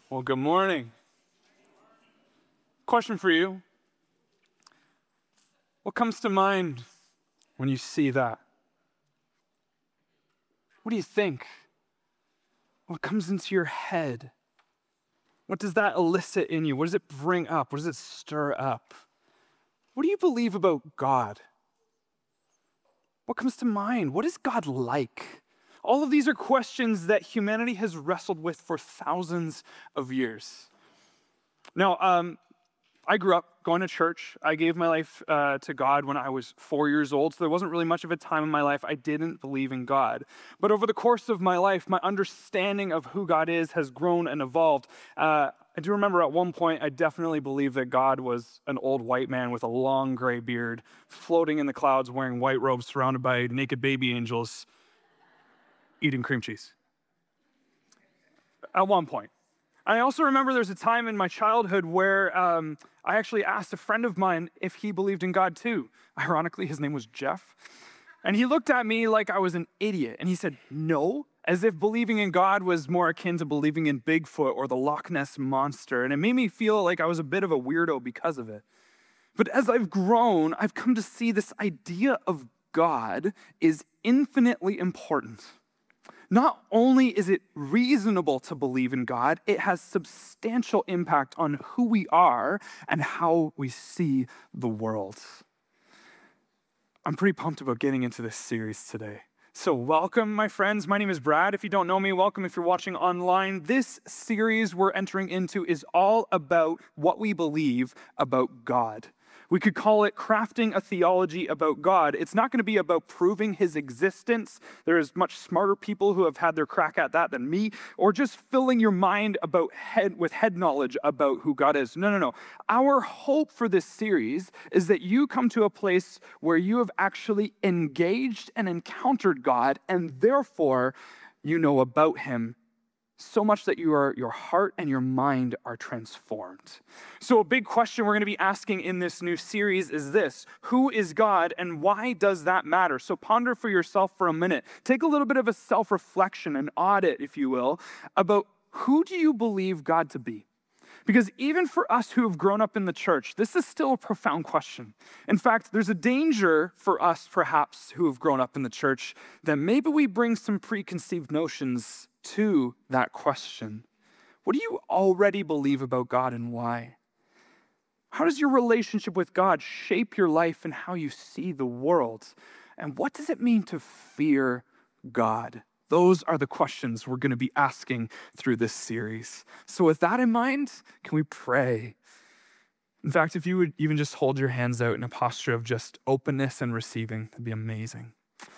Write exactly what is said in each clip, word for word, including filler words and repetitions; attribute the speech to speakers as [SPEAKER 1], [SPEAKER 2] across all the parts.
[SPEAKER 1] Well, good morning. Question for you. What comes to mind when you see that? What do you think? What comes into your head? What does that elicit in you? What does it bring up? What does it stir up? What do you believe about God? What comes to mind? What is God like? All of these are questions that humanity has wrestled with for thousands of years. Now, um, I grew up going to church. I gave my life uh, to God when I was four years old, so there wasn't really much of a time in my life I didn't believe in God. But over the course of my life, my understanding of who God is has grown and evolved. Uh, I do remember at one point, I definitely believed that God was an old white man with a long gray beard, floating in the clouds, wearing white robes, surrounded by naked baby angels, eating cream cheese. At one point. I also remember there's a time in my childhood where um, I actually asked a friend of mine if he believed in God too. Ironically, his name was Jeff. And he looked at me like I was an idiot. And he said, no, as if believing in God was more akin to believing in Bigfoot or the Loch Ness Monster. And it made me feel like I was a bit of a weirdo because of it. But as I've grown, I've come to see this idea of God is infinitely important. Not only is it reasonable to believe in God, it has substantial impact on who we are and how we see the world. I'm pretty pumped about getting into this series today. So welcome, my friends. My name is Brad. If you don't know me, welcome if you're watching online. This series we're entering into is all about what we believe about God. We could call it crafting a theology about God. It's not going to be about proving his existence. There's much smarter people who have had their crack at that than me, or just filling your mind about head with head knowledge about who God is. No, no, no. Our hope for this series is that you come to a place where you have actually engaged and encountered God, and therefore you know about him so much that you are, your heart and your mind are transformed. So a big question we're going to be asking in this new series is this: who is God and why does that matter? So ponder for yourself for a minute. Take a little bit of a self-reflection, an audit, if you will, about who do you believe God to be? Because even for us who have grown up in the church, this is still a profound question. In fact, there's a danger for us, perhaps, who have grown up in the church, that maybe we bring some preconceived notions to that question. What do you already believe about God and why? How does your relationship with God shape your life and how you see the world? And what does it mean to fear God? Those are the questions we're going to be asking through this series. So with that in mind, can we pray? In fact, if you would even just hold your hands out in a posture of just openness and receiving, that'd be amazing.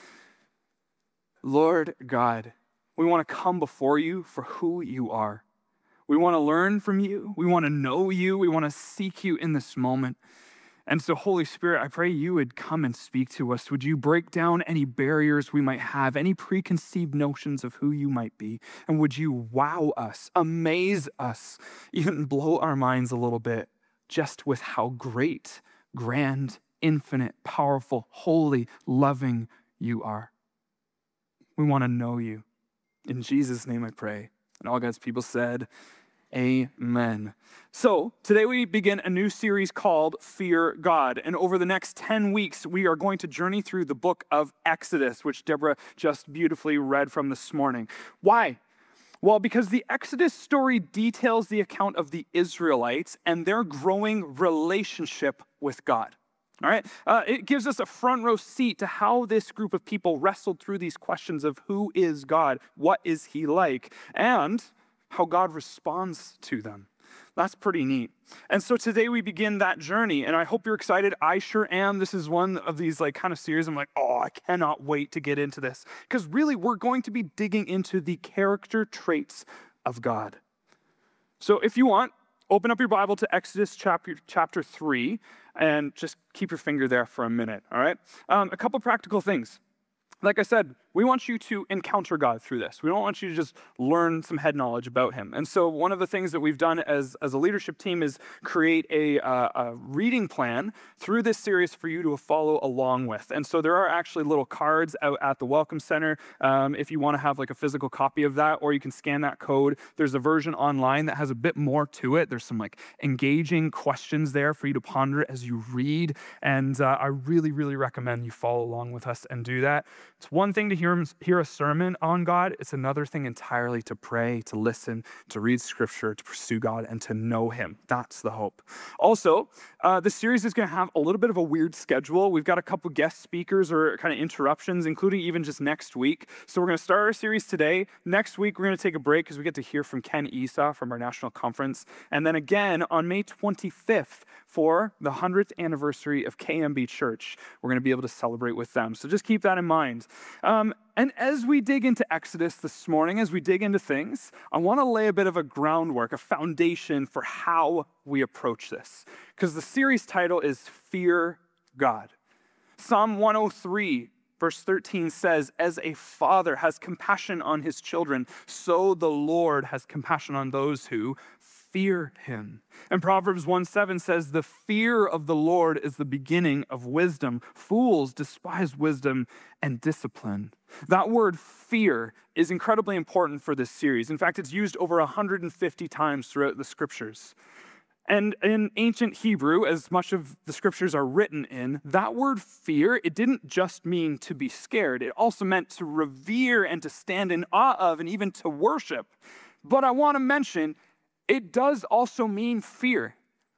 [SPEAKER 1] Lord God, we want to come before you for who you are. We want to learn from you. We want to know you. We want to seek you in this moment. And so, Holy Spirit, I pray you would come and speak to us. Would you break down any barriers we might have, any preconceived notions of who you might be? And would you wow us, amaze us, even blow our minds a little bit just with how great, grand, infinite, powerful, holy, loving you are. We want to know you. In Jesus' name I pray. And all God's people said, amen. So today we begin a new series called Fear God. And over the next ten weeks, we are going to journey through the book of Exodus, which Deborah just beautifully read from this morning. Why? Well, because the Exodus story details the account of the Israelites and their growing relationship with God. All right, uh, it gives us a front row seat to how this group of people wrestled through these questions of who is God, what is he like, and how God responds to them. That's pretty neat. And so today we begin that journey, and I hope you're excited. I sure am. This is one of these like kind of series. I'm like, oh, I cannot wait to get into this. Because really, we're going to be digging into the character traits of God. So if you want, open up your Bible to Exodus chapter, chapter three, and just keep your finger there for a minute, all right? Um, a couple practical things. Like I said, we want you to encounter God through this. We don't want you to just learn some head knowledge about him. And so one of the things that we've done as, as a leadership team is create a, uh, a reading plan through this series for you to follow along with. And so there are actually little cards out at the Welcome Center um, if you want to have like a physical copy of that, or you can scan that code. There's a version online that has a bit more to it. There's some like engaging questions there for you to ponder as you read. And uh, I really, really recommend you follow along with us and do that. It's one thing to hear, hear a sermon on God. It's another thing entirely to pray, to listen, to read scripture, to pursue God, and to know him. That's the hope. Also, uh, the series is going to have a little bit of a weird schedule. We've got a couple guest speakers or kind of interruptions, including even just next week. So we're going to start our series today. Next week, we're going to take a break because we get to hear from Ken Esau from our national conference. And then again on May twenty-fifth for the hundredth anniversary of K M B Church, we're going to be able to celebrate with them. So just keep that in mind. Um, and as we dig into Exodus this morning, as we dig into things, I want to lay a bit of a groundwork, a foundation for how we approach this. Because the series title is Fear God. Psalm one oh three, verse thirteen says, as a father has compassion on his children, so the Lord has compassion on those who fear him. And Proverbs one seven says, the fear of the Lord is the beginning of wisdom. Fools despise wisdom and discipline. That word fear is incredibly important for this series. In fact, it's used over one hundred fifty times throughout the scriptures. And in ancient Hebrew, as much of the scriptures are written in, that word fear, it didn't just mean to be scared. It also meant to revere and to stand in awe of and even to worship. But I want to mention, it does also mean fear.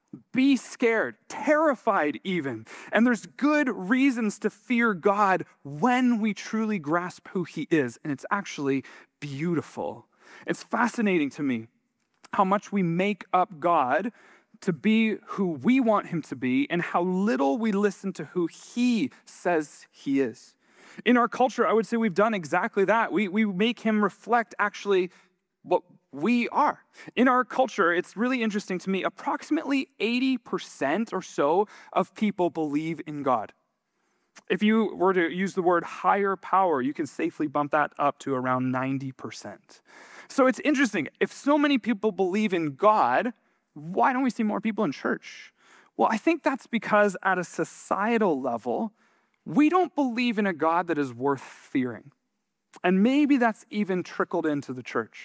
[SPEAKER 1] Be scared, terrified even. And there's good reasons to fear God when we truly grasp who he is. And it's actually beautiful. It's fascinating to me how much we make up God to be who we want him to be and how little we listen to who he says he is. In our culture, I would say we've done exactly that. We, we make him reflect actually what we are. In our culture, it's really interesting to me, approximately eighty percent or so of people believe in God. If you were to use the word higher power, you can safely bump that up to around ninety percent. So it's interesting. If so many people believe in God, why don't we see more people in church? Well, I think that's because at a societal level, we don't believe in a God that is worth fearing. And maybe that's even trickled into the church.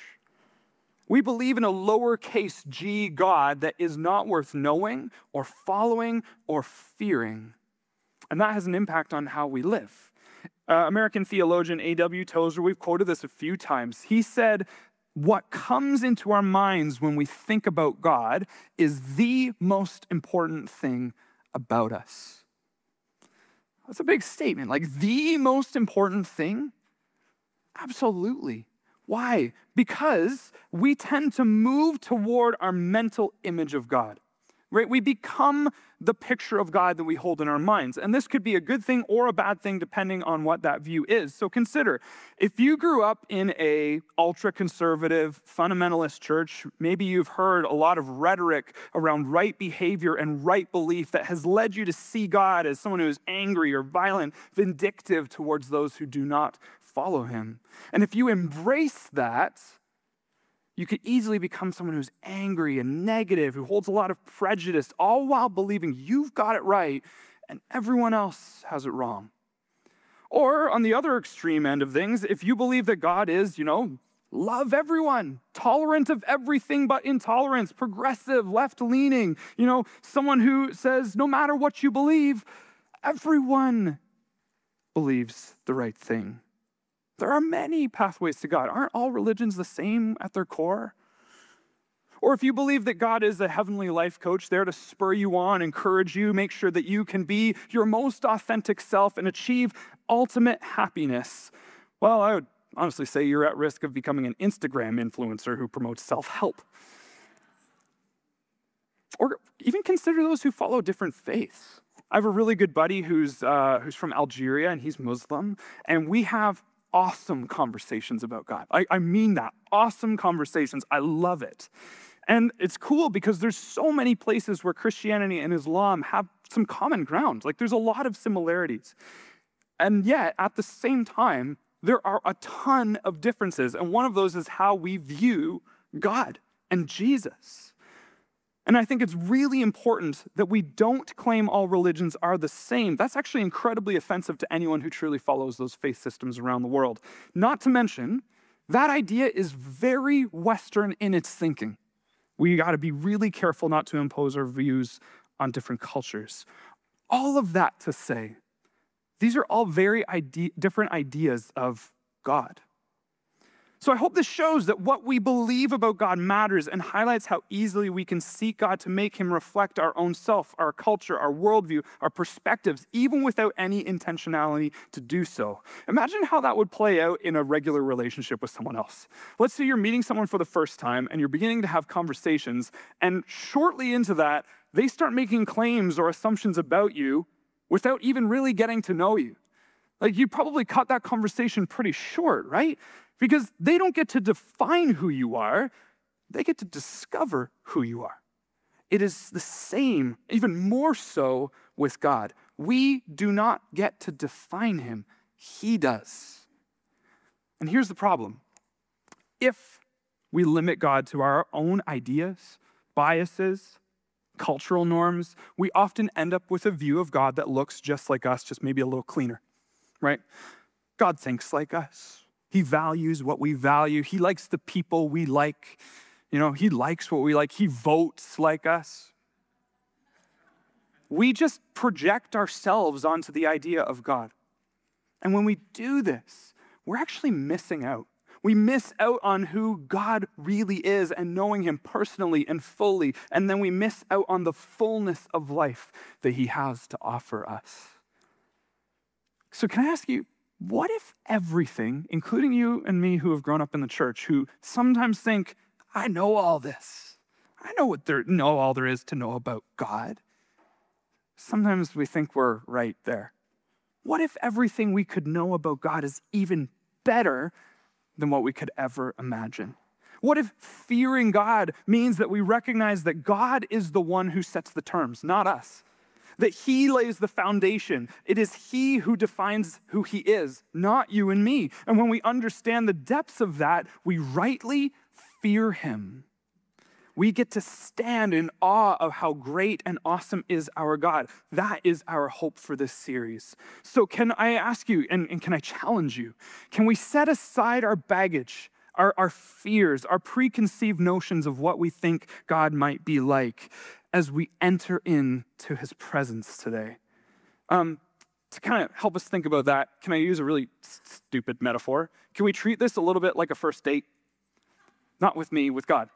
[SPEAKER 1] We believe in a lowercase g God that is not worth knowing or following or fearing. And that has an impact on how we live. Uh, American theologian A W Tozer, we've quoted this a few times. He said, what comes into our minds when we think about God is the most important thing about us. That's a big statement. Like the most important thing? Absolutely. Why? Because we tend to move toward our mental image of God, right? We become the picture of God that we hold in our minds. And this could be a good thing or a bad thing depending on what that view is. So consider, if you grew up in a ultra-conservative, fundamentalist church, maybe you've heard a lot of rhetoric around right behavior and right belief that has led you to see God as someone who is angry or violent, vindictive towards those who do not follow him. And if you embrace that, you could easily become someone who's angry and negative, who holds a lot of prejudice, all while believing you've got it right and everyone else has it wrong. Or on the other extreme end of things, if you believe that God is, you know, love everyone, tolerant of everything but intolerance, progressive, left-leaning, you know, someone who says no matter what you believe, everyone believes the right thing. There are many pathways to God. Aren't all religions the same at their core? Or if you believe that God is a heavenly life coach there to spur you on, encourage you, make sure that you can be your most authentic self and achieve ultimate happiness, well, I would honestly say you're at risk of becoming an Instagram influencer who promotes self-help. Or even consider those who follow different faiths. I have a really good buddy who's uh, who's from Algeria, and he's Muslim, and we have awesome conversations about God. I, I mean that, awesome conversations. I love it. And it's cool because there's so many places where Christianity and Islam have some common ground. Like there's a lot of similarities. And yet, at the same time, there are a ton of differences. And one of those is how we view God and Jesus. And I think it's really important that we don't claim all religions are the same. That's actually incredibly offensive to anyone who truly follows those faith systems around the world. Not to mention, that idea is very Western in its thinking. We got to be really careful not to impose our views on different cultures. All of that to say, these are all very ide- different ideas of God. So I hope this shows that what we believe about God matters and highlights how easily we can seek God to make him reflect our own self, our culture, our worldview, our perspectives, even without any intentionality to do so. Imagine how that would play out in a regular relationship with someone else. Let's say you're meeting someone for the first time and you're beginning to have conversations, and shortly into that, they start making claims or assumptions about you without even really getting to know you. Like, you probably cut that conversation pretty short, right? Because they don't get to define who you are, they get to discover who you are. It is the same, even more so with God. We do not get to define him, he does. And here's the problem. If we limit God to our own ideas, biases, cultural norms, we often end up with a view of God that looks just like us, just maybe a little cleaner, right? God thinks like us. He values what we value. He likes the people we like. You know, he likes what we like. He votes like us. We just project ourselves onto the idea of God. And when we do this, we're actually missing out. We miss out on who God really is and knowing him personally and fully. And then we miss out on the fullness of life that he has to offer us. So can I ask you, what if everything, including you and me who have grown up in the church, who sometimes think, I know all this. I know what there know all there is to know about God. Sometimes we think we're right there. What if everything we could know about God is even better than what we could ever imagine? What if fearing God means that we recognize that God is the one who sets the terms, not us? That he lays the foundation. It is he who defines who he is, not you and me. And when we understand the depths of that, we rightly fear him. We get to stand in awe of how great and awesome is our God. That is our hope for this series. So can I ask you, and, and can I challenge you, can we set aside our baggage, our, our fears, our preconceived notions of what we think God might be like, as we enter into his presence today? Um, to kind of help us think about that, can I use a really stupid metaphor? Can we treat this a little bit like a first date? Not with me, with God.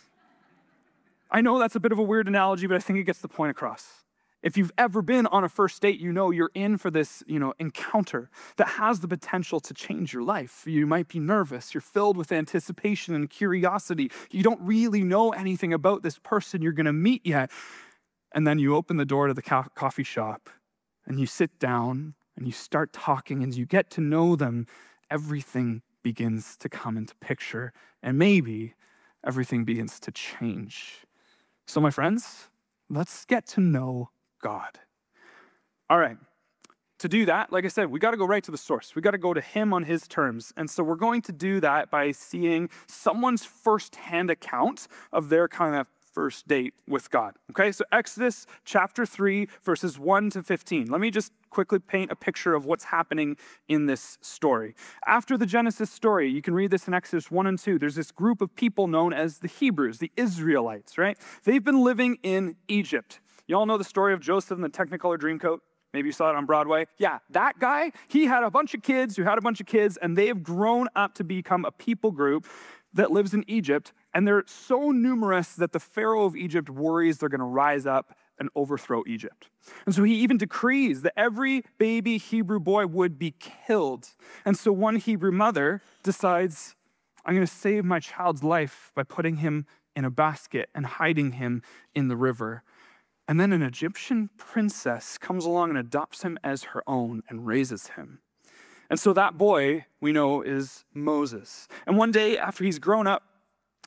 [SPEAKER 1] I know that's a bit of a weird analogy, but I think it gets the point across. If you've ever been on a first date, you know you're in for this, you know, encounter that has the potential to change your life. You might be nervous. You're filled with anticipation and curiosity. You don't really know anything about this person you're going to meet yet. And then you open the door to the co- coffee shop and you sit down and you start talking and you get to know them. Everything begins to come into picture, and maybe everything begins to change. So my friends, let's get to know God. All right. To do that, like I said, we got to go right to the source. We got to go to him on his terms. And so we're going to do that by seeing someone's firsthand account of their kind of first date with God. Okay, so Exodus chapter three, verses one to fifteen. Let me just quickly paint a picture of what's happening in this story. After the Genesis story, you can read this in Exodus one and two. There's this group of people known as the Hebrews, the Israelites, right? They've been living in Egypt. You all know the story of Joseph and the Technicolor Dreamcoat? Maybe you saw it on Broadway. Yeah, that guy, he had a bunch of kids who had a bunch of kids, and they have grown up to become a people group that lives in Egypt, and they're so numerous that the Pharaoh of Egypt worries they're going to rise up and overthrow Egypt. And so he even decrees that every baby Hebrew boy would be killed. And so one Hebrew mother decides, I'm going to save my child's life by putting him in a basket and hiding him in the river. And then an Egyptian princess comes along and adopts him as her own and raises him. And so that boy, we know, is Moses. And one day after he's grown up,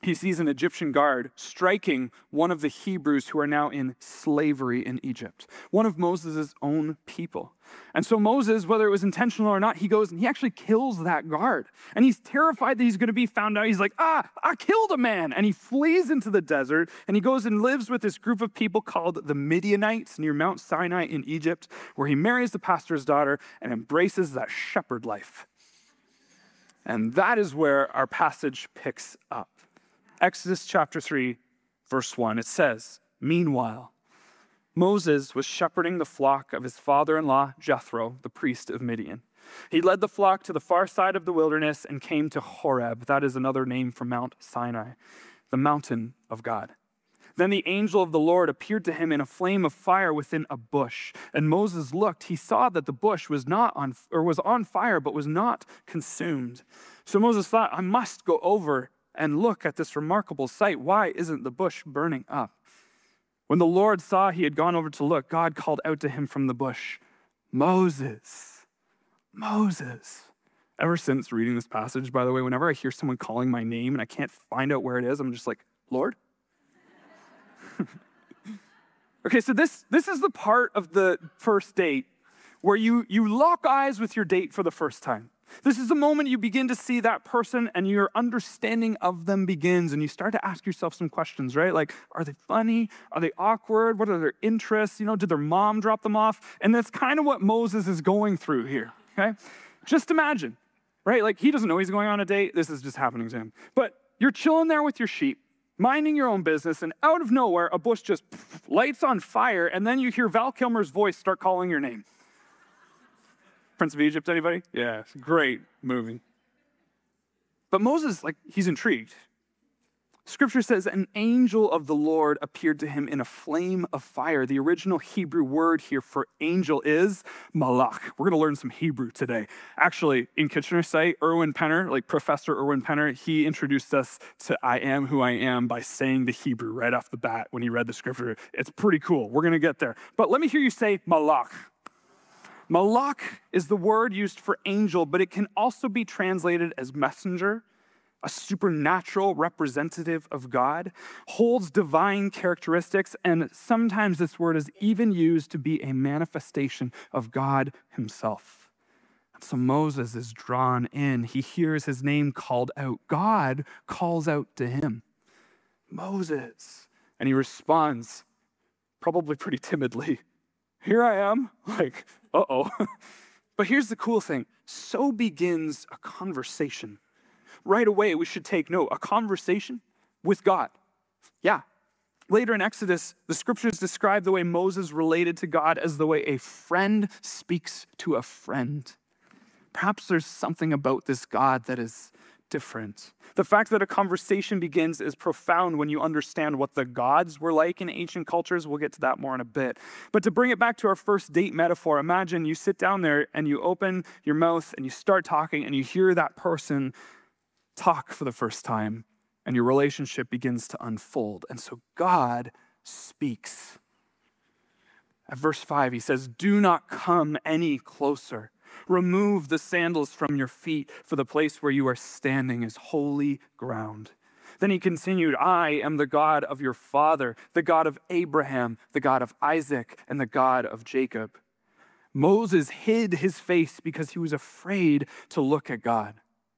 [SPEAKER 1] he sees an Egyptian guard striking one of the Hebrews who are now in slavery in Egypt, one of Moses' own people. And so Moses, whether it was intentional or not, he goes and he actually kills that guard. And he's terrified that he's going to be found out. He's like, ah, I killed a man. And he flees into the desert, and he goes and lives with this group of people called the Midianites near Mount Sinai in Egypt, where he marries the pastor's daughter and embraces that shepherd life. And that is where our passage picks up. Exodus chapter three, verse one, it says, meanwhile, Moses was shepherding the flock of his father-in-law, Jethro, the priest of Midian. He led the flock to the far side of the wilderness and came to Horeb. That is another name for Mount Sinai, the mountain of God. Then the angel of the Lord appeared to him in a flame of fire within a bush. And Moses looked, he saw that the bush was not on, or was on fire, but was not consumed. So Moses thought, I must go over and look at this remarkable sight. Why isn't the bush burning up? When the Lord saw he had gone over to look, God called out to him from the bush, Moses, Moses. Ever since reading this passage, by the way, whenever I hear someone calling my name and I can't find out where it is, I'm just like, Lord? Okay, so this, this is the part of the first date where you, you lock eyes with your date for the first time. This is the moment you begin to see that person and your understanding of them begins, and you start to ask yourself some questions, right? Like, are they funny? Are they awkward? What are their interests? You know, did their mom drop them off? And that's kind of what Moses is going through here, okay? Just imagine, right? Like, he doesn't know he's going on a date. This is just happening to him. But you're chilling there with your sheep, minding your own business, and out of nowhere, a bush just lights on fire, and then you hear Val Kilmer's voice start calling your name. Prince of Egypt, anybody? Yeah, it's a great movie. But Moses, like, he's intrigued. Scripture says an angel of the Lord appeared to him in a flame of fire. The original Hebrew word here for angel is malach. We're going to learn some Hebrew today. Actually, in Kitchener site, Erwin Penner, like Professor Erwin Penner, he introduced us to I am who I am by saying the Hebrew right off the bat when he read the scripture. It's pretty cool. We're going to get there. But let me hear you say malach. Malach is the word used for angel, but it can also be translated as messenger, a supernatural representative of God, holds divine characteristics, and sometimes this word is even used to be a manifestation of God himself. And so Moses is drawn in. He hears his name called out. God calls out to him, Moses. And he responds, probably pretty timidly, here I am. Like, uh-oh. But here's the cool thing. So begins a conversation. Right away, we should take note. A conversation with God. Yeah. Later in Exodus, the scriptures describe the way Moses related to God as the way a friend speaks to a friend. Perhaps there's something about this God that is different. The fact that a conversation begins is profound when you understand what the gods were like in ancient cultures. We'll get to that more in a bit. But to bring it back to our first date metaphor, imagine you sit down there and you open your mouth and you start talking and you hear that person talk for the first time and your relationship begins to unfold. And so God speaks. At verse five, he says, do not come any closer. Remove the sandals from your feet, for the place where you are standing is holy ground. Then he continued, I am the God of your father, the God of Abraham, the God of Isaac, and the God of Jacob. Moses hid his face because he was afraid to look at God.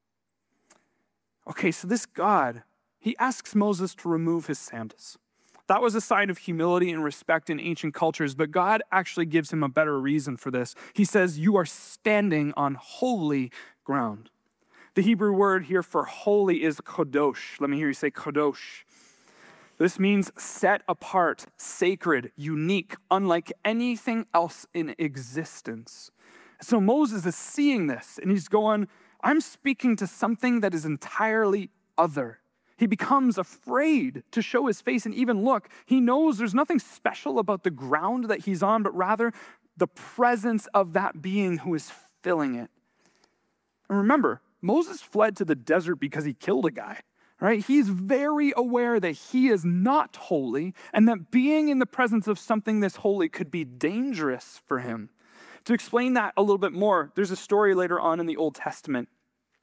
[SPEAKER 1] Okay, so this God, he asks Moses to remove his sandals. That was a sign of humility and respect in ancient cultures, but God actually gives him a better reason for this. He says, you are standing on holy ground. The Hebrew word here for holy is kadosh. Let me hear you say kadosh. This means set apart, sacred, unique, unlike anything else in existence. So Moses is seeing this, and he's going, I'm speaking to something that is entirely other. He becomes afraid to show his face and even look. He knows there's nothing special about the ground that he's on, but rather the presence of that being who is filling it. And remember, Moses fled to the desert because he killed a guy, right? He's very aware that he is not holy and that being in the presence of something this holy could be dangerous for him. To explain that a little bit more, there's a story later on in the Old Testament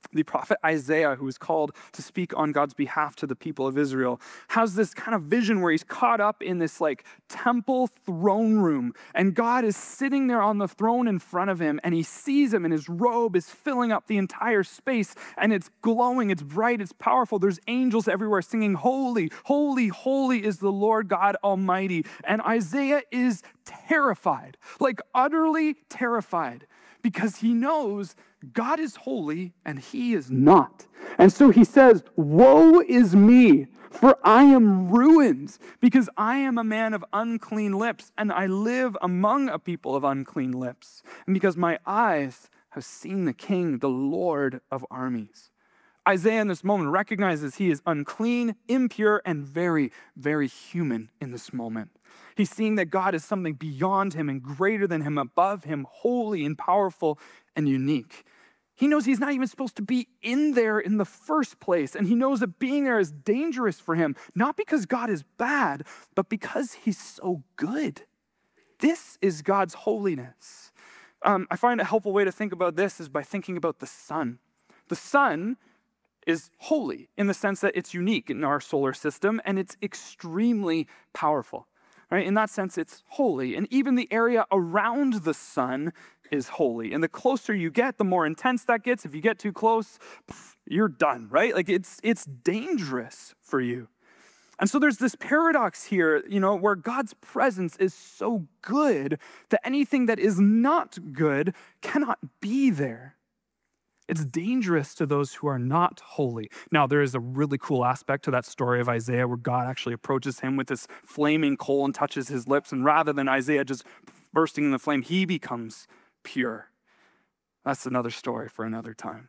[SPEAKER 1] The prophet Isaiah, who was called to speak on God's behalf to the people of Israel, has this kind of vision where he's caught up in this like temple throne room, and God is sitting there on the throne in front of him, and he sees him, and his robe is filling up the entire space, and it's glowing, it's bright, it's powerful. There's angels everywhere singing, "Holy, holy, holy is the Lord God Almighty." And Isaiah is terrified, like utterly terrified, because he knows God is holy and he is not. And so he says, "Woe is me, for I am ruined, because I am a man of unclean lips, and I live among a people of unclean lips, and because my eyes have seen the King, the Lord of armies." Isaiah in this moment recognizes he is unclean, impure, and very, very human in this moment. He's seeing that God is something beyond him and greater than him, above him, holy and powerful and unique. He knows he's not even supposed to be in there in the first place, and he knows that being there is dangerous for him, not because God is bad, but because he's so good. This is God's holiness. Um, I find a helpful way to think about this is by thinking about the sun. The sun is holy in the sense that it's unique in our solar system, and it's extremely powerful. Right? In that sense, it's holy. And even the area around the sun is holy. And the closer you get, the more intense that gets. If you get too close, you're done, right? Like it's it's dangerous for you. And so there's this paradox here, you know, where God's presence is so good that anything that is not good cannot be there. It's dangerous to those who are not holy. Now, there is a really cool aspect to that story of Isaiah where God actually approaches him with this flaming coal and touches his lips. And rather than Isaiah just bursting in the flame, he becomes pure. That's another story for another time.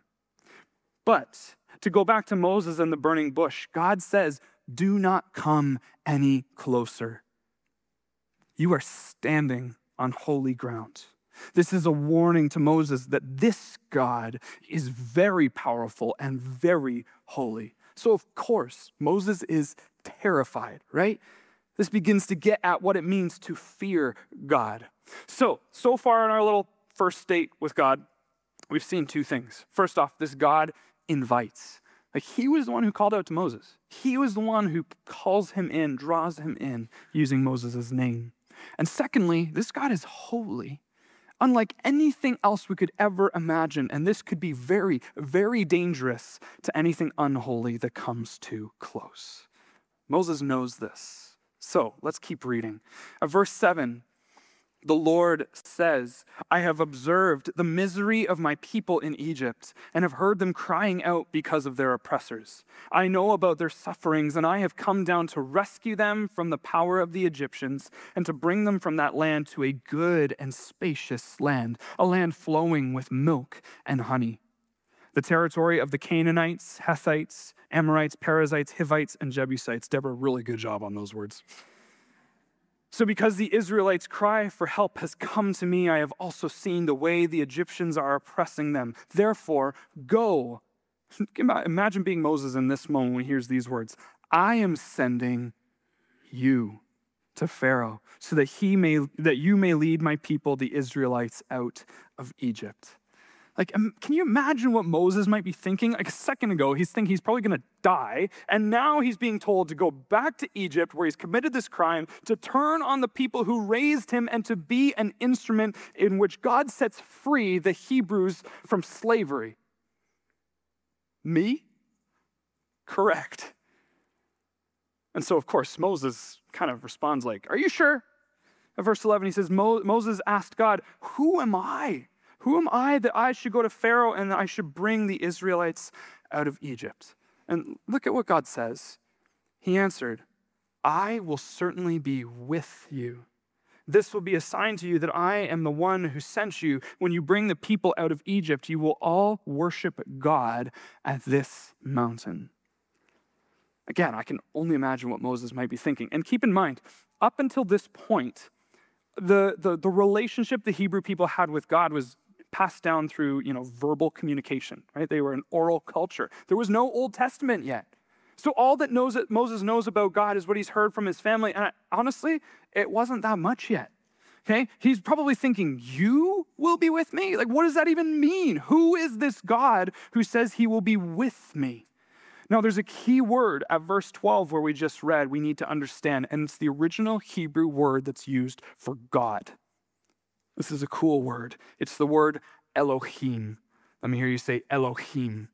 [SPEAKER 1] But to go back to Moses and the burning bush, God says, "Do not come any closer. You are standing on holy ground." This is a warning to Moses that this God is very powerful and very holy. So of course, Moses is terrified, right? This begins to get at what it means to fear God. So, so far in our little first date with God, we've seen two things. First off, this God invites. Like he was the one who called out to Moses. He was the one who calls him in, draws him in, using Moses' name. And secondly, this God is holy, unlike anything else we could ever imagine. And this could be very, very dangerous to anything unholy that comes too close. Moses knows this. So let's keep reading. At verse seven, the Lord says, "I have observed the misery of my people in Egypt and have heard them crying out because of their oppressors. I know about their sufferings, and I have come down to rescue them from the power of the Egyptians and to bring them from that land to a good and spacious land, a land flowing with milk and honey. The territory of the Canaanites, Hittites, Amorites, Perizzites, Hivites, and Jebusites." Deborah, really good job on those words. "So because the Israelites' cry for help has come to me, I have also seen the way the Egyptians are oppressing them. Therefore, go." Imagine being Moses in this moment when he hears these words. "I am sending you to Pharaoh so that he may that you may lead my people, the Israelites, out of Egypt." Like, can you imagine what Moses might be thinking? Like a second ago, he's thinking he's probably going to die. And now he's being told to go back to Egypt where he's committed this crime, to turn on the people who raised him and to be an instrument in which God sets free the Hebrews from slavery. Me? Correct. And so, of course, Moses kind of responds like, "Are you sure?" At verse eleven, he says, Mo- Moses asked God, "Who am I? Who am I that I should go to Pharaoh and that I should bring the Israelites out of Egypt?" And look at what God says. He answered, "I will certainly be with you. This will be a sign to you that I am the one who sent you. When you bring the people out of Egypt, you will all worship God at this mountain." Again, I can only imagine what Moses might be thinking. And keep in mind, up until this point, the, the, the relationship the Hebrew people had with God was passed down through, you know, verbal communication, right? They were an oral culture. There was no Old Testament yet. So all that knows that Moses knows about God is what he's heard from his family. And I, honestly, it wasn't that much yet. Okay, he's probably thinking, you will be with me? Like, what does that even mean? Who is this God who says he will be with me? Now, there's a key word at verse twelve where we just read we need to understand, and it's the original Hebrew word that's used for God. This is a cool word. It's the word Elohim. Let me hear you say Elohim.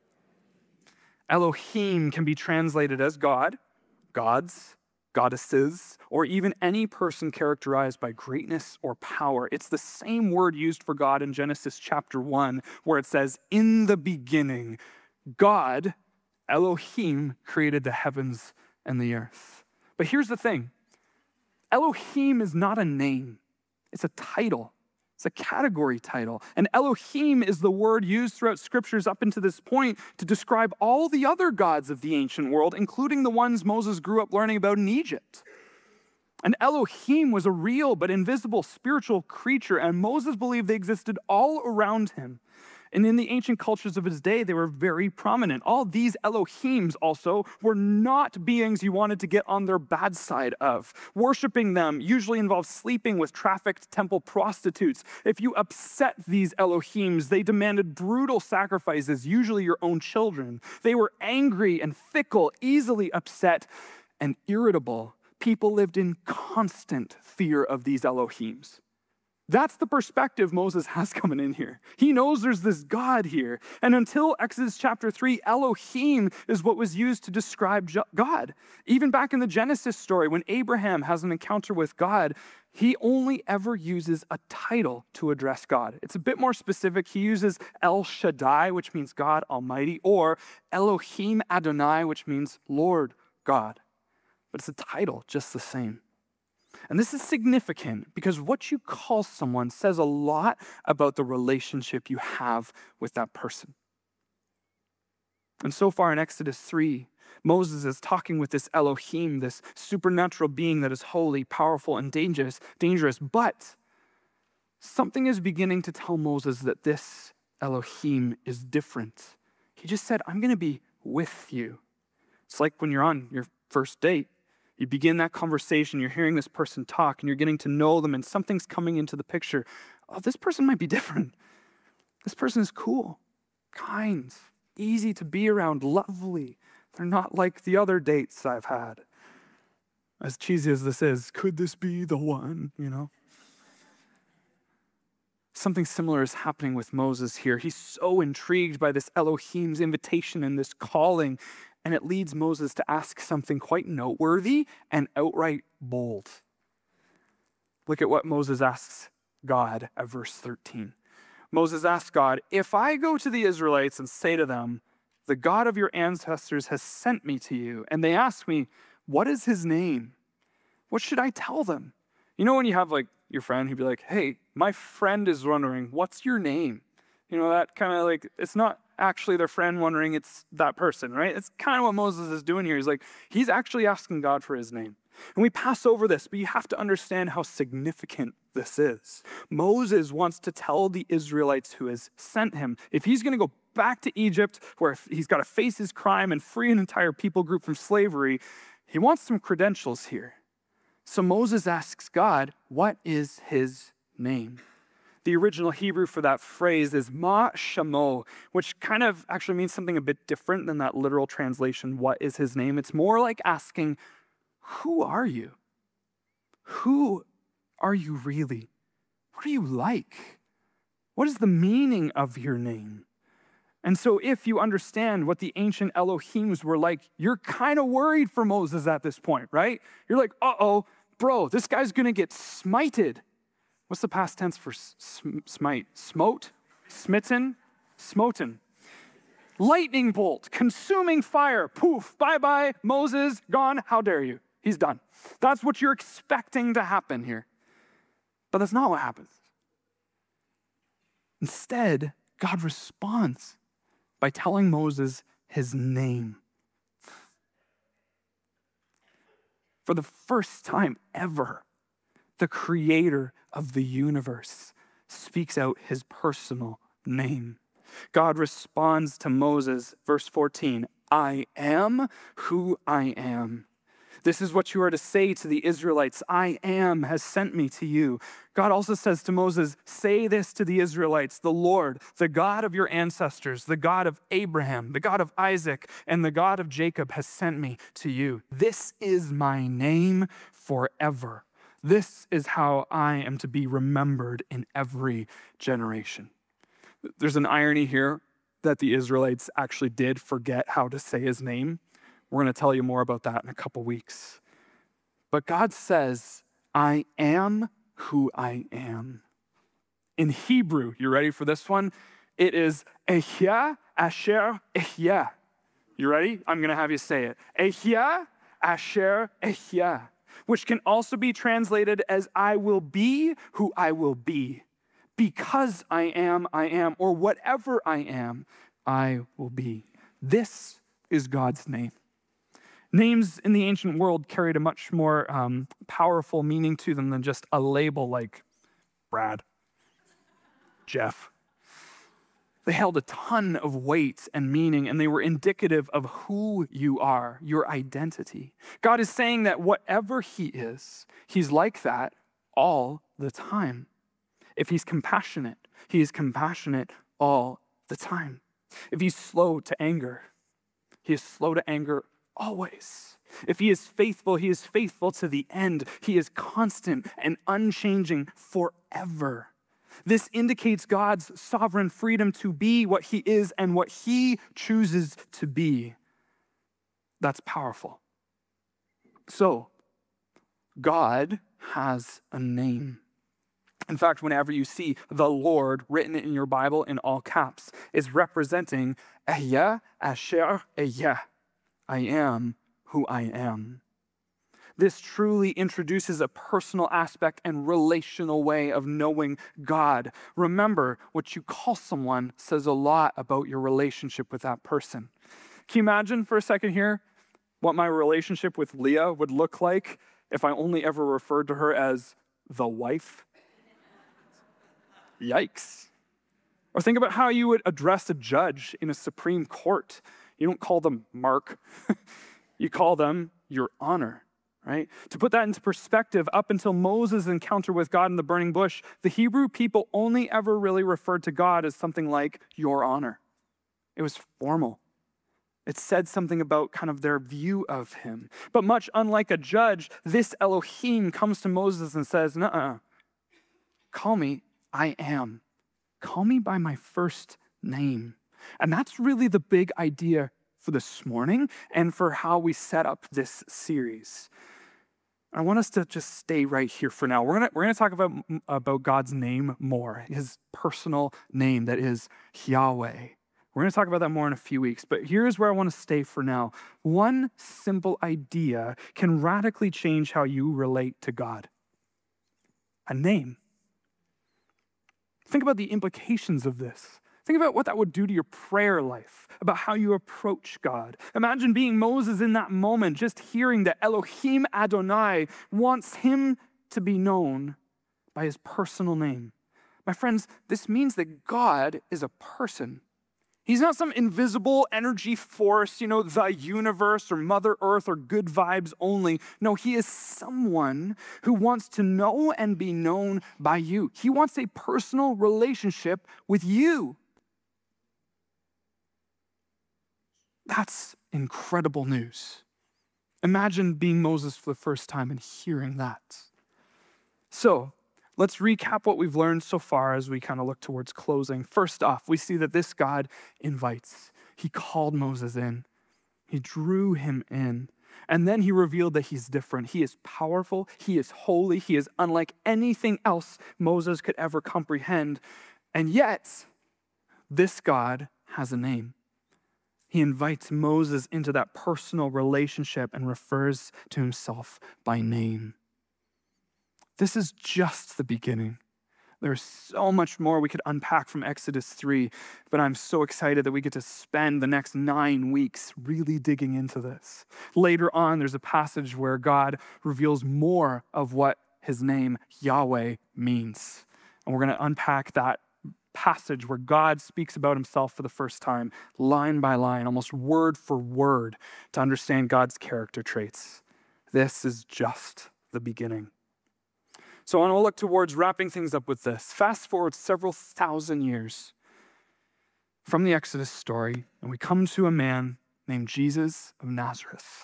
[SPEAKER 1] Elohim can be translated as God, gods, goddesses, or even any person characterized by greatness or power. It's the same word used for God in Genesis chapter one, where it says, in the beginning, God, Elohim, created the heavens and the earth. But here's the thing. Elohim is not a name. It's a title. It's a category title. And Elohim is the word used throughout scriptures up until this point to describe all the other gods of the ancient world, including the ones Moses grew up learning about in Egypt. And Elohim was a real but invisible spiritual creature, and Moses believed they existed all around him. And in the ancient cultures of his day, they were very prominent. All these Elohims also were not beings you wanted to get on their bad side of. Worshipping them usually involved sleeping with trafficked temple prostitutes. If you upset these Elohims, they demanded brutal sacrifices, usually your own children. They were angry and fickle, easily upset and irritable. People lived in constant fear of these Elohims. That's the perspective Moses has coming in here. He knows there's this God here. And until Exodus chapter three, Elohim is what was used to describe God. Even back in the Genesis story, when Abraham has an encounter with God, he only ever uses a title to address God. It's a bit more specific. He uses El Shaddai, which means God Almighty, or Elohim Adonai, which means Lord God. But it's a title just the same. And this is significant because what you call someone says a lot about the relationship you have with that person. And so far in Exodus three, Moses is talking with this Elohim, this supernatural being that is holy, powerful, and dangerous, dangerous. But something is beginning to tell Moses that this Elohim is different. He just said, I'm going to be with you. It's like when you're on your first date. You begin that conversation, you're hearing this person talk, and you're getting to know them, and something's coming into the picture. Oh, this person might be different. This person is cool, kind, easy to be around, lovely. They're not like the other dates I've had. As cheesy as this is, could this be the one, you know? Something similar is happening with Moses here. He's so intrigued by this Elohim's invitation and this calling, and it leads Moses to ask something quite noteworthy and outright bold. Look at what Moses asks God at verse thirteen. Moses asks God, if I go to the Israelites and say to them, the God of your ancestors has sent me to you, and they ask me, what is his name? What should I tell them? You know when you have like your friend who'd be like, hey, my friend is wondering, what's your name? You know, that kind of like, it's not actually their friend wondering, it's that person, right? It's kind of what Moses is doing here. He's like, he's actually asking God for his name. And we pass over this, but you have to understand how significant this is. Moses wants to tell the Israelites who has sent him, if he's going to go back to Egypt, where he's got to face his crime and free an entire people group from slavery, he wants some credentials here. So Moses asks God, what is his name? The original Hebrew for that phrase is ma shamo, which kind of actually means something a bit different than that literal translation, what is his name? It's more like asking, who are you? Who are you really? What are you like? What is the meaning of your name? And so if you understand what the ancient Elohims were like, you're kind of worried for Moses at this point, right? You're like, uh-oh, bro, this guy's going to get smited. What's the past tense for sm- smite? Smote? Smitten? Smoten. Lightning bolt, consuming fire, poof, bye-bye, Moses, gone, how dare you? He's done. That's what you're expecting to happen here. But that's not what happens. Instead, God responds by telling Moses his name. For the first time ever, the creator of the universe speaks out his personal name. God responds to Moses, verse fourteen, I am who I am. This is what you are to say to the Israelites. I am has sent me to you. God also says to Moses, say this to the Israelites, the Lord, the God of your ancestors, the God of Abraham, the God of Isaac, and the God of Jacob has sent me to you. This is my name forever. This is how I am to be remembered in every generation. There's an irony here that the Israelites actually did forget how to say his name. We're going to tell you more about that in a couple weeks. But God says, I am who I am. In Hebrew, you ready for this one? It is Ehyeh Asher Ehyeh. You ready? I'm going to have you say it. Ehyeh Asher Ehyeh, which can also be translated as I will be who I will be. Because I am, I am, or whatever I am, I will be. This is God's name. Names in the ancient world carried a much more um, powerful meaning to them than just a label like Brad, Jeff. They held a ton of weight and meaning, and they were indicative of who you are, your identity. God is saying that whatever he is, he's like that all the time. If he's compassionate, he is compassionate all the time. If he's slow to anger, he is slow to anger always. If he is faithful, he is faithful to the end. He is constant and unchanging forever. This indicates God's sovereign freedom to be what he is and what he chooses to be. That's powerful. So, God has a name. In fact, whenever you see the Lord written in your Bible in all caps, it's representing Ehyeh Asher Ehyeh. I am who I am. This truly introduces a personal aspect and relational way of knowing God. Remember, what you call someone says a lot about your relationship with that person. Can you imagine for a second here what my relationship with Leah would look like if I only ever referred to her as the wife? Yikes. Or think about how you would address a judge in a Supreme Court. You don't call them Mark. You call them your honor, right? To put that into perspective, up until Moses' encounter with God in the burning bush, the Hebrew people only ever really referred to God as something like your honor. It was formal. It said something about kind of their view of him. But much unlike a judge, this Elohim comes to Moses and says, nuh-uh, call me I am. Call me by my first name. And that's really the big idea for this morning and for how we set up this series. I want us to just stay right here for now. We're gonna we're gonna talk about about God's name more, his personal name that is Yahweh. We're gonna talk about that more in a few weeks, but here's where I want to stay for now. One simple idea can radically change how you relate to God. A name. Think about the implications of this. Think about what that would do to your prayer life, about how you approach God. Imagine being Moses in that moment, just hearing that Elohim Adonai wants him to be known by his personal name. My friends, this means that God is a person. He's not some invisible energy force, you know, the universe or Mother Earth or good vibes only. No, he is someone who wants to know and be known by you. He wants a personal relationship with you. That's incredible news. Imagine being Moses for the first time and hearing that. So, let's recap what we've learned so far as we kind of look towards closing. First off, we see that this God invites. He called Moses in. He drew him in. And then he revealed that he's different. He is powerful. He is holy. He is unlike anything else Moses could ever comprehend. And yet, this God has a name. He invites Moses into that personal relationship and refers to himself by name. This is just the beginning. There's so much more we could unpack from Exodus three, but I'm so excited that we get to spend the next nine weeks really digging into this. Later on, there's a passage where God reveals more of what his name, Yahweh, means. And we're going to unpack that passage where God speaks about himself for the first time, line by line, almost word for word, to understand God's character traits. This is just the beginning. So I want to look towards wrapping things up with this. Fast forward several thousand years from the Exodus story, and we come to a man named Jesus of Nazareth.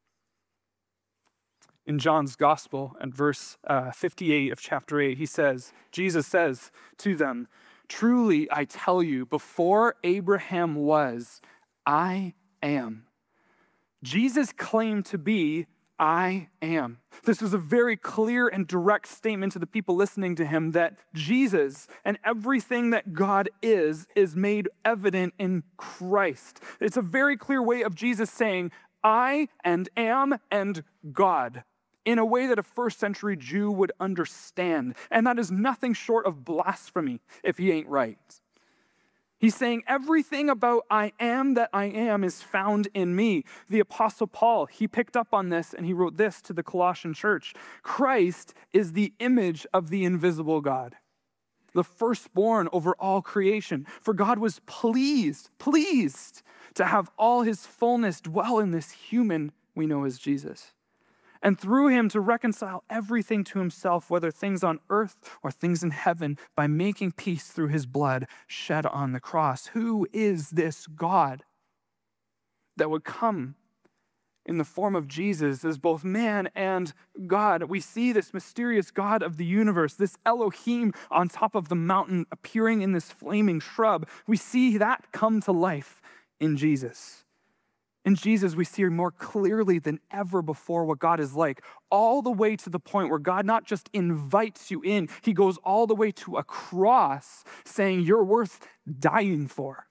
[SPEAKER 1] In John's gospel, at verse uh, fifty-eight of chapter eight, he says, Jesus says to them, "Truly I tell you, before Abraham was, I am." Jesus claimed to be I am. This was a very clear and direct statement to the people listening to him that Jesus and everything that God is, is made evident in Christ. It's a very clear way of Jesus saying, I and am and God, in a way that a first century Jew would understand. And that is nothing short of blasphemy if he ain't right. He's saying everything about I am that I am is found in me. The Apostle Paul, he picked up on this and he wrote this to the Colossian church. Christ is the image of the invisible God, the firstborn over all creation. For God was pleased, pleased to have all his fullness dwell in this human we know as Jesus. And through him to reconcile everything to himself, whether things on earth or things in heaven, by making peace through his blood shed on the cross. Who is this God that would come in the form of Jesus as both man and God? We see this mysterious God of the universe, this Elohim on top of the mountain appearing in this flaming shrub. We see that come to life in Jesus. In Jesus, we see more clearly than ever before what God is like, all the way to the point where God not just invites you in, he goes all the way to a cross saying you're worth dying for.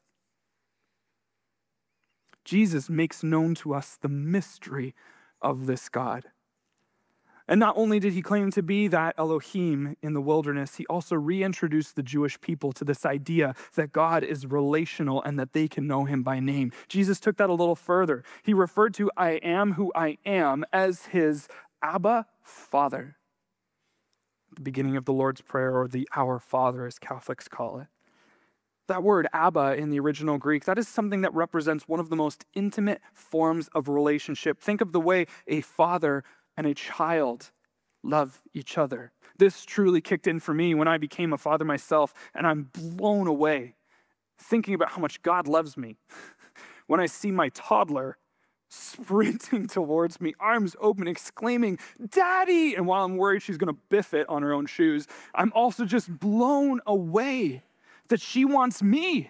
[SPEAKER 1] Jesus makes known to us the mystery of this God. And not only did he claim to be that Elohim in the wilderness, he also reintroduced the Jewish people to this idea that God is relational and that they can know him by name. Jesus took that a little further. He referred to I am who I am as his Abba Father. The beginning of the Lord's Prayer, or the Our Father as Catholics call it. That word Abba in the original Greek, that is something that represents one of the most intimate forms of relationship. Think of the way a father and a child love each other. This truly kicked in for me when I became a father myself, and I'm blown away thinking about how much God loves me. When I see my toddler sprinting towards me, arms open, exclaiming, "Daddy!" And while I'm worried she's going to biff it on her own shoes, I'm also just blown away that she wants me.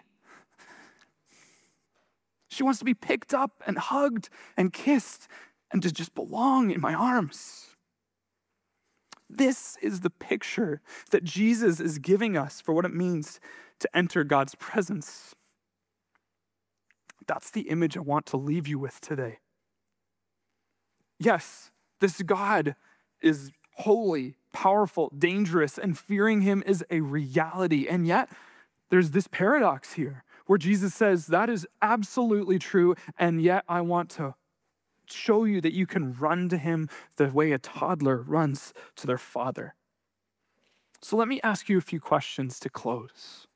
[SPEAKER 1] She wants to be picked up and hugged and kissed and to just belong in my arms. This is the picture that Jesus is giving us for what it means to enter God's presence. That's the image I want to leave you with today. Yes, this God is holy, powerful, dangerous, and fearing him is a reality. And yet, there's this paradox here where Jesus says that is absolutely true, and yet I want to show you that you can run to him the way a toddler runs to their father. So let me ask you a few questions to close.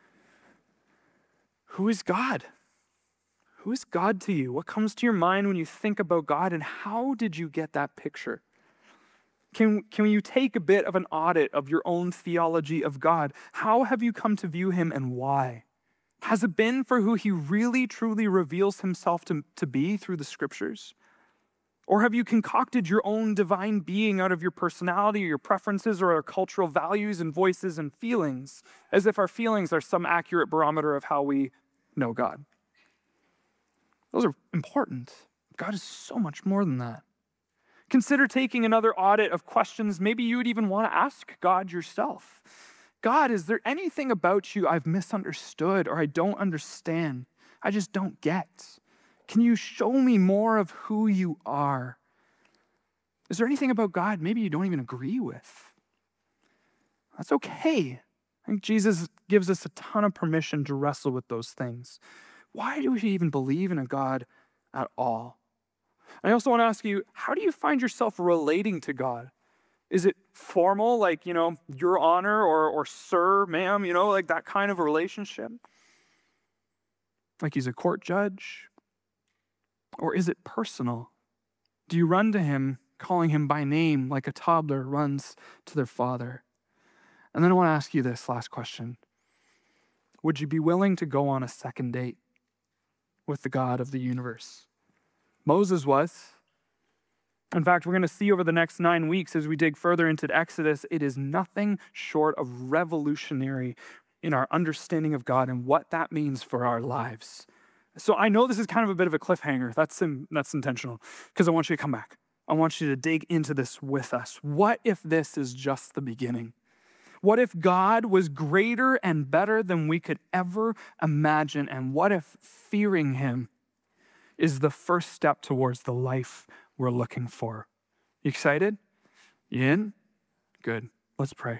[SPEAKER 1] Who is God? Who is God to you? What comes to your mind when you think about God, and how did you get that picture? Can, can you take a bit of an audit of your own theology of God? How have you come to view him, and why? Has it been for who he really, truly reveals himself to, to be through the scriptures? Or have you concocted your own divine being out of your personality or your preferences or our cultural values and voices and feelings, as if our feelings are some accurate barometer of how we know God? Those are important. God is so much more than that. Consider taking another audit of questions maybe you would even want to ask God yourself. God, is there anything about you I've misunderstood or I don't understand? I just don't get. Can you show me more of who you are? Is there anything about God maybe you don't even agree with? That's okay. I think Jesus gives us a ton of permission to wrestle with those things. Why do we even believe in a God at all? I also want to ask you, how do you find yourself relating to God? Is it formal, like, you know, your honor or, or sir, ma'am, you know, like that kind of a relationship? Like he's a court judge? Or is it personal? Do you run to him calling him by name like a toddler runs to their father. And then I want to ask you this last question. Would you be willing to go on a second date with the God of the universe? Moses was. In fact, we're going to see over the next nine weeks as we dig further into Exodus, it is nothing short of revolutionary in our understanding of God and what that means for our lives. So I know this is kind of a bit of a cliffhanger. That's, in, that's intentional because I want you to come back. I want you to dig into this with us. What if this is just the beginning? What if God was greater and better than we could ever imagine? And what if fearing him is the first step towards the life we're looking for? You excited? You in? Good. Let's pray.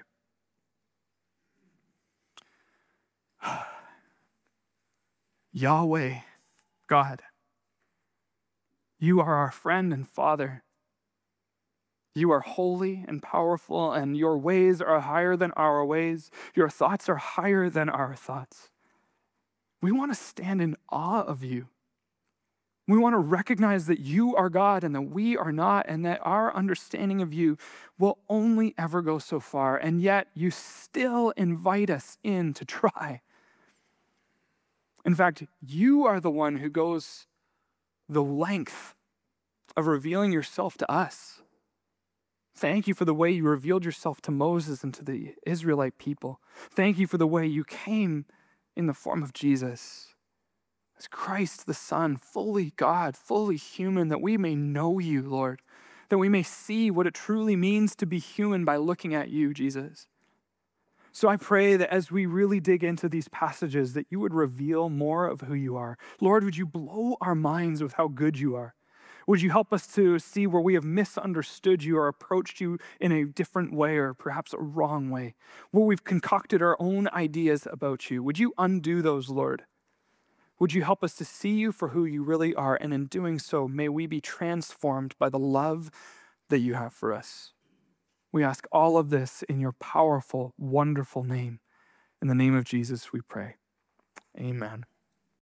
[SPEAKER 1] Yahweh, God, you are our friend and Father. You are holy and powerful, and your ways are higher than our ways. Your thoughts are higher than our thoughts. We want to stand in awe of you. We want to recognize that you are God and that we are not, and that our understanding of you will only ever go so far, and yet you still invite us in to try. In fact, you are the one who goes the length of revealing yourself to us. Thank you for the way you revealed yourself to Moses and to the Israelite people. Thank you for the way you came in the form of Jesus, as Christ the Son, fully God, fully human, that we may know you, Lord, that we may see what it truly means to be human by looking at you, Jesus. So I pray that as we really dig into these passages, that you would reveal more of who you are. Lord, would you blow our minds with how good you are? Would you help us to see where we have misunderstood you or approached you in a different way or perhaps a wrong way, where we've concocted our own ideas about you? Would you undo those, Lord? Would you help us to see you for who you really are? And in doing so, may we be transformed by the love that you have for us. We ask all of this in your powerful, wonderful name. In the name of Jesus, we pray. Amen.